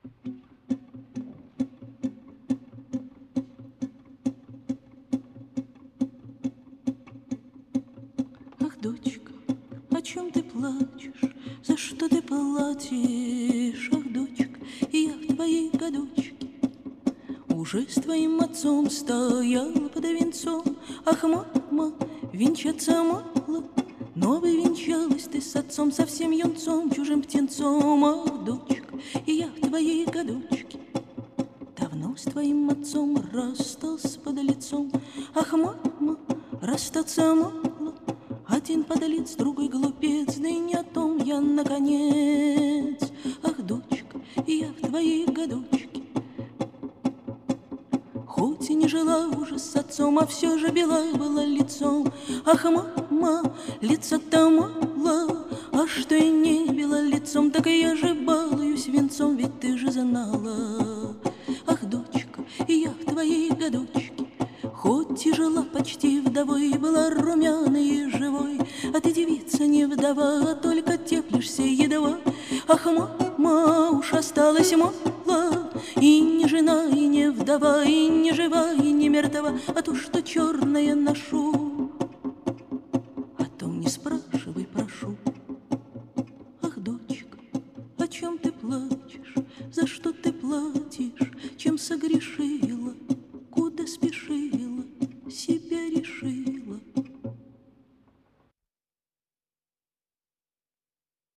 Ах, дочка, о чем ты плачешь? За что ты платишь? Ах, дочка, я в твои годочки уже с твоим отцом стояла под венцом. Ах, мама, венчаться мало, но бы венчалась ты с отцом, совсем юнцом, чужим птенцом. Ах, дочка, я в твои годочки давно с твоим отцом расстался под лицом. Ах, мама, расстаться мало, один подлец, другой глупец, да и не о том я наконец. Ах, дочка, я в твои годочки хоть и не жила уже с отцом, а все же бела была лицом. Ах, мама, лица-то мало, а что и не бела лицом, так и я же балуюсь венцом, ведь ты же знала. Ах, дочка, я в твои годочки хоть и жила почти вдовой, была румяной и живой, а ты, девица, не вдова, а только теплишься едва. Ах, мама, уж осталась мало, и не жена, и не вдова, и не жива, и не мертва, а то, что черное ношу, о том не спрашивай, прошу. Ах, дочка, о чем ты плачешь, за что ты платишь, чем согрешила?